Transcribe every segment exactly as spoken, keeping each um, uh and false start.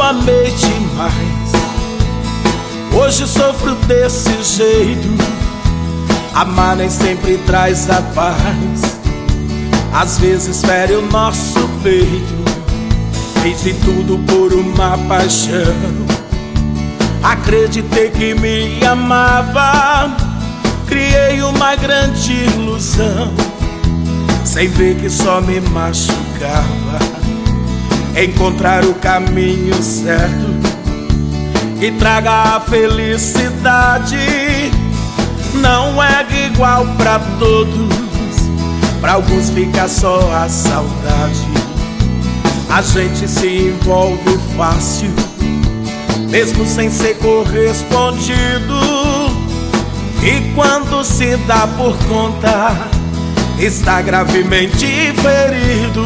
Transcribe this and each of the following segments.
amei demais, hoje sofro desse jeito. Amar nem sempre traz a paz, às vezes fere o nosso peito. Fiz de tudo por uma paixão, acreditei que me amava, criei uma grande ilusão, sem ver que só me machucava. Encontrar o caminho certo que traga a felicidade não é igual pra todos, pra alguns fica só a saudade. A gente se envolve fácil, mesmo sem ser correspondido, e quando se dá por conta, está gravemente ferido.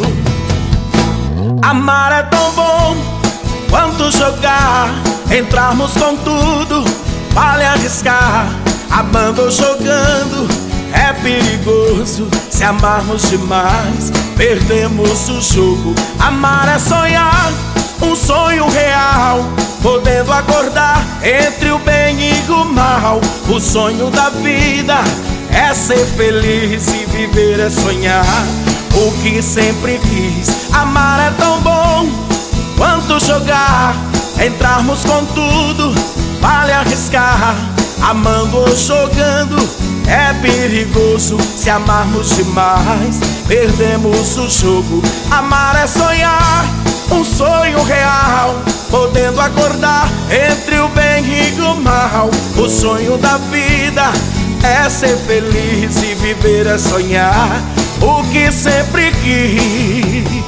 Amar é tão bom quanto jogar, entrarmos com tudo, vale arriscar. Amando ou jogando é perigoso, se amarmos demais, perdemos o jogo. Amar é sonhar um sonho real, podendo acordar entre o bem e o mal. O sonho da vida é ser feliz e viver é sonhar o que sempre quis. Amar é tão bom quanto jogar, entrarmos com tudo, vale arriscar. Amando ou jogando é perigoso, se amarmos demais, perdemos o jogo. Amar é sonhar um sonho real, podendo acordar entre o bem e o mal. O sonho da vida é ser feliz e viver é sonhar o que sempre quis.